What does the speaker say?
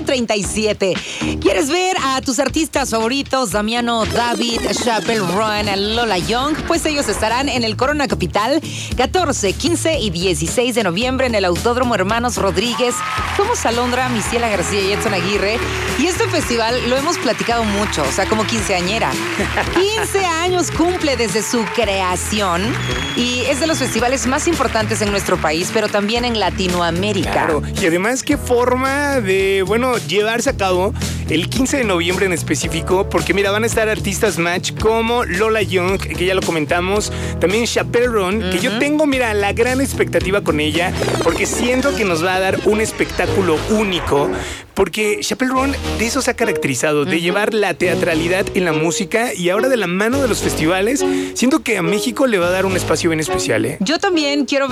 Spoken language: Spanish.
037. ¿Quieres ver a tus artistas favoritos, Damiano David, Chappell Roan, Lola Young? Pues ellos estarán en el Corona Capital 14, 15 y 16 de noviembre en el Autódromo Hermanos Rodríguez. Somos Alondra, Misiela García y Edson Aguirre. Y este festival lo hemos platicado mucho, o sea, como quinceañera. 15 años cumple desde su creación y es de los festivales más importantes en nuestro país, pero también en Latinoamérica. Claro, y además qué forma de, llevarse a cabo el 15 de noviembre en específico, porque mira, van a estar artistas match como Lola Young, que ya lo comentamos, también Chappell Roan, que yo tengo, la gran expectativa con ella, porque siento que nos va a dar un espectáculo único, porque Chappell Roan de eso se ha caracterizado, de llevar la teatralidad en la música y ahora de la mano de los festivales, siento que a México le va a dar un espacio bien especial, ¿eh? Yo también quiero ver